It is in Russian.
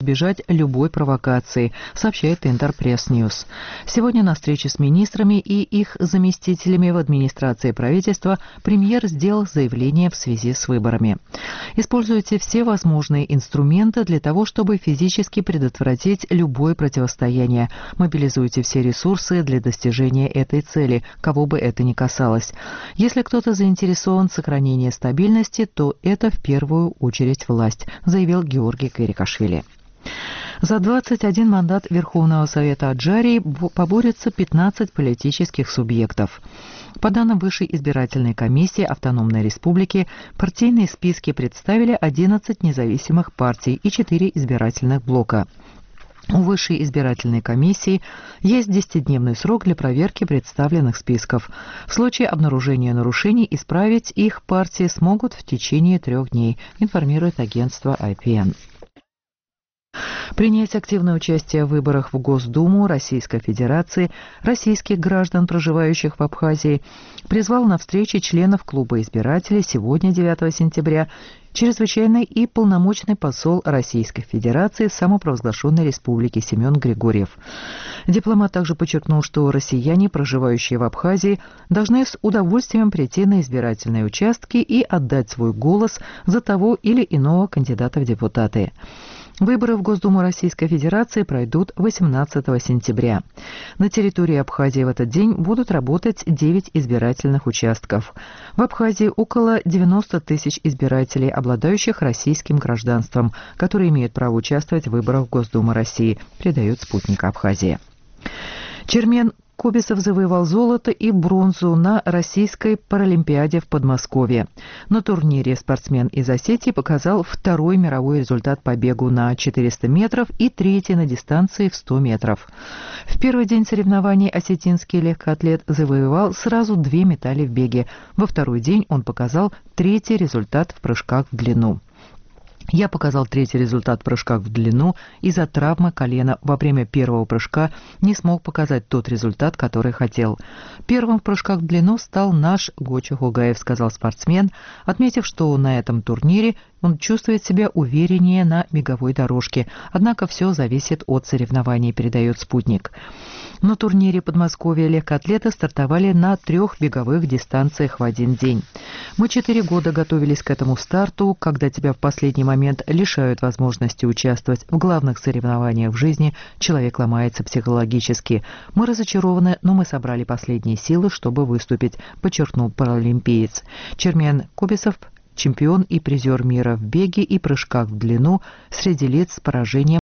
избежать любой провокации, сообщает Интерпресс Ньюс. Сегодня на встрече с министрами и их заместителями в администрации правительства премьер сделал заявление в связи с выборами. Используйте все возможные инструменты для того, чтобы физически предотвратить любое противостояние. Мобилизуйте все ресурсы для достижения этой цели, кого бы это ни касалось. Если кто-то заинтересован в сохранении стабильности, то это в первую очередь власть, заявил Георгий Кверикашвили. За 21 мандат Верховного Совета Аджарии поборются 15 политических субъектов. По данным Высшей избирательной комиссии Автономной Республики, партийные списки представили 11 независимых партий и 4 избирательных блока. У Высшей избирательной комиссии есть 10-дневный срок для проверки представленных списков. В случае обнаружения нарушений исправить их партии смогут в течение 3 дней, информирует агентство IPN. Принять активное участие в выборах в Госдуму Российской Федерации российских граждан, проживающих в Абхазии, призвал на встрече членов клуба избирателей сегодня, 9 сентября, чрезвычайный и полномочный посол Российской Федерации в самопровозглашенной республике Семен Григорьев. Дипломат также подчеркнул, что россияне, проживающие в Абхазии, должны с удовольствием прийти на избирательные участки и отдать свой голос за того или иного кандидата в депутаты. Выборы в Госдуму Российской Федерации пройдут 18 сентября. На территории Абхазии в этот день будут работать 9 избирательных участков. В Абхазии около 90 тысяч избирателей, обладающих российским гражданством, которые имеют право участвовать в выборах в Госдуму России, передает «Спутник Абхазии». Чермен Кобесов завоевал золото и бронзу на Российской паралимпиаде в Подмосковье. На турнире спортсмен из Осетии показал 2-й мировой результат по бегу на 400 метров и 3-й на дистанции в 100 метров. В первый день соревнований осетинский легкоатлет завоевал сразу 2 медали в беге. Во второй день он показал 3-й результат в прыжках в длину. Я показал 3-й результат в прыжках в длину из-за травмы колена. Во время первого прыжка не смог показать тот результат, который хотел. Первым в прыжках в длину стал наш Гоча Хугаев, сказал спортсмен, отметив, что на этом турнире он чувствует себя увереннее на беговой дорожке. Однако все зависит от соревнований, передает «Спутник». На турнире Подмосковья легкоатлеты стартовали на 3 беговых дистанциях в один день. Мы 4 года готовились к этому старту, когда тебя в последний момент лишают возможности участвовать в главных соревнованиях в жизни, человек ломается психологически. Мы разочарованы, но мы собрали последние силы, чтобы выступить, подчеркнул паралимпиец. Чермен Кобесов – чемпион и призер мира в беге и прыжках в длину среди лиц с поражением